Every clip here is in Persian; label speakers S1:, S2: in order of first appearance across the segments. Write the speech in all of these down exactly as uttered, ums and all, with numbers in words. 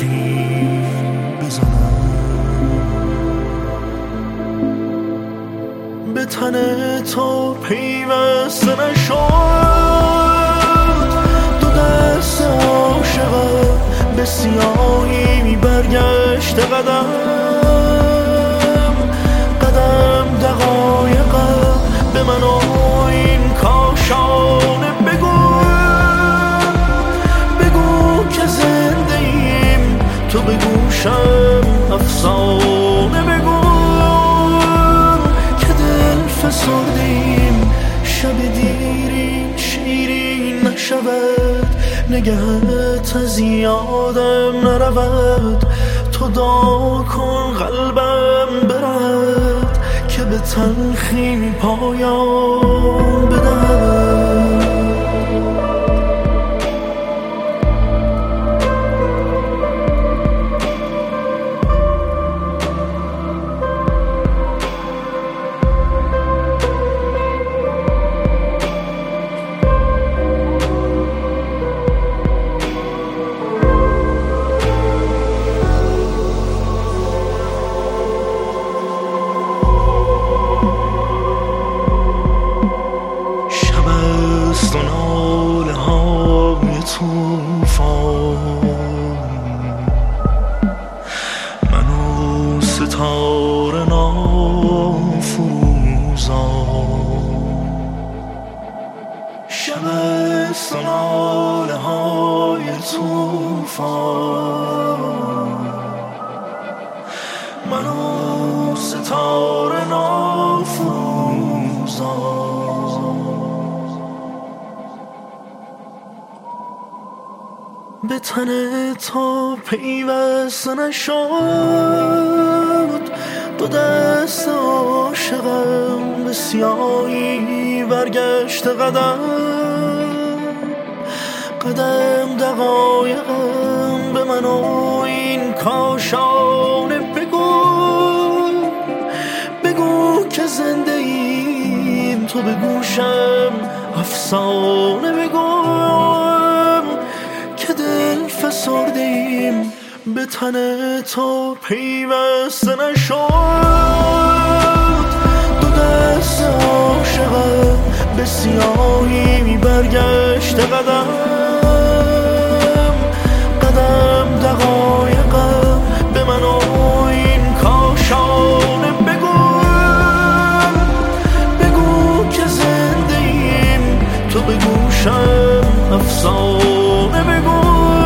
S1: حرفی بزنم، به تن تو پیوسته نشد. دو دست عاشقم به سیاهی برگشت قدم قدم، دقایقم به من و این کاشانه بگو بگو که زنده ایم، تو به گوشم افسانه بگو که دل فسردیم، شب دیرین شیرین نشود، نگهت از یادم نرود. تو دعا کن قلبم برد که به تلخی پایان بدهد. و ناله های توفان، من و ستاره نافروزان. شب است و ناله های توفان، من و ستاره نافروزان. به تن تو پیوسته نشد، دو دست عاشقم به سیاهی برگشت قدم قدم، دقایقم به من و این کاشانه بگو بگو که زنده ایم، تو به گوشم افسانه بگو که دل فسرده ایم، به تن تو پیوسته نشد. دو دست عاشقم به سیاهی برگشت قدم قدم، دقایقم به من و این کاشانه بگو بگو که زنده ایم، تو به گوشم افسانه بگو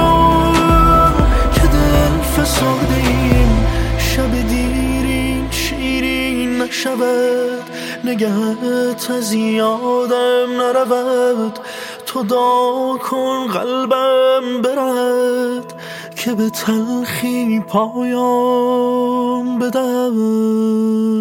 S1: که دل فسرده ایم، شب دیرین شیرین نشود، نگهت از یادم نرود. تو دعا کن قلبم برد که به تلخی پایان بدهد.